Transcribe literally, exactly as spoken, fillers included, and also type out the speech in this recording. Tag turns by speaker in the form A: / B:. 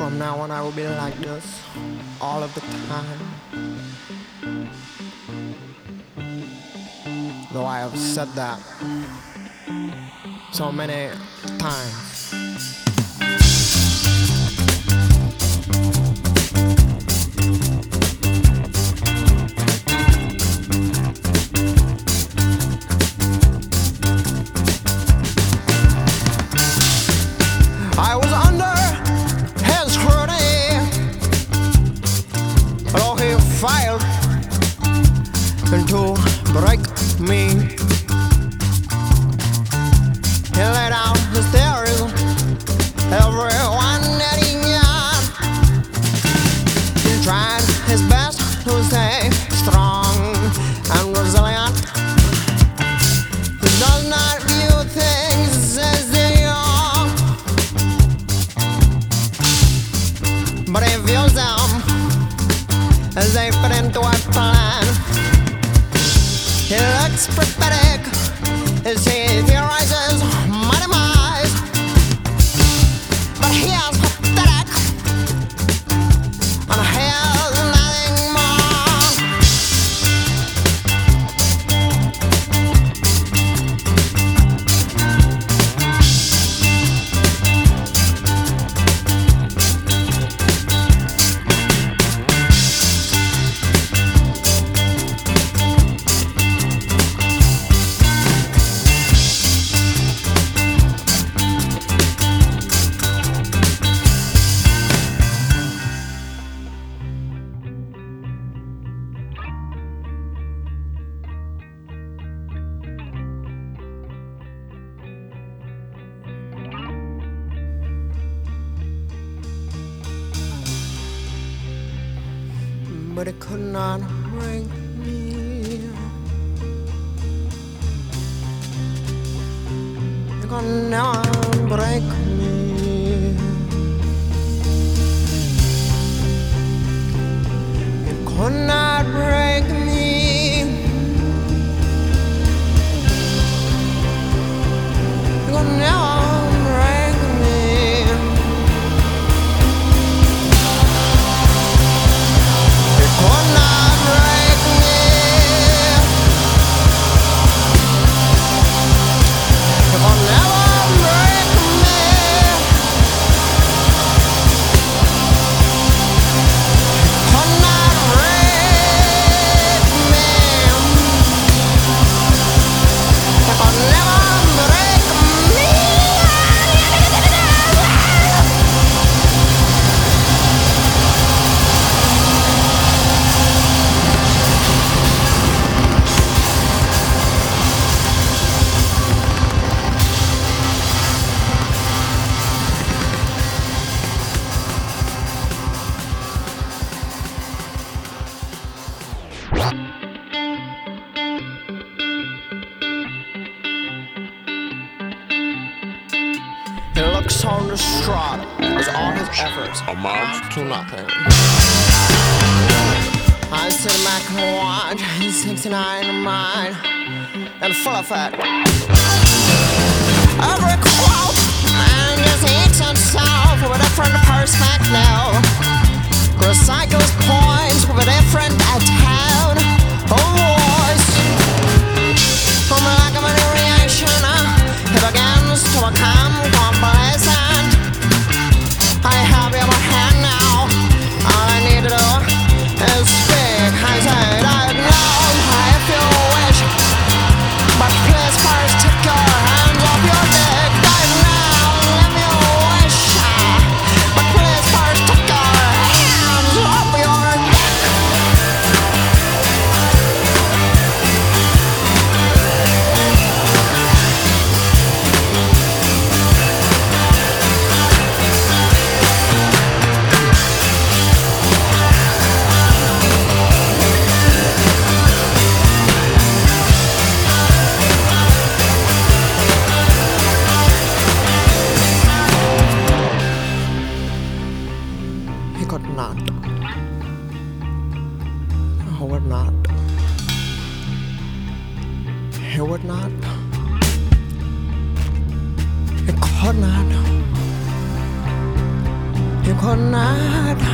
A: From now on I will be like this all of the time. Though I have said that so many times. I was under his scrutiny, though he failed to break me. He laid out his theories, everyone that he knew. He tried his best to stay strong and resilient. He does not view things as they are, but he views them as they fit into a plan. He looks prophetic as he theorizes my demise, but he is pathetic and he is nothing more. But it could not break me. It could not break me. It could not break me. It could never break me. Could not break me. It will never break me. Could not break me. It will never break me. He looks so distraught as all his efforts amount to nothing. I sit back and watch his sixty-nine mind and full of it. Every quote man just eats himself with a different perspective. Recycles points with a different tone or voice. From a lack of any reaction, he begins to become complacent. I have your hand now. All I need to do is speak. I said I know if you wish, but please first take your hands off your dick. I know if you wish, but please first take your hands off your dick. He could not. He would not. He would not. He could not. You could not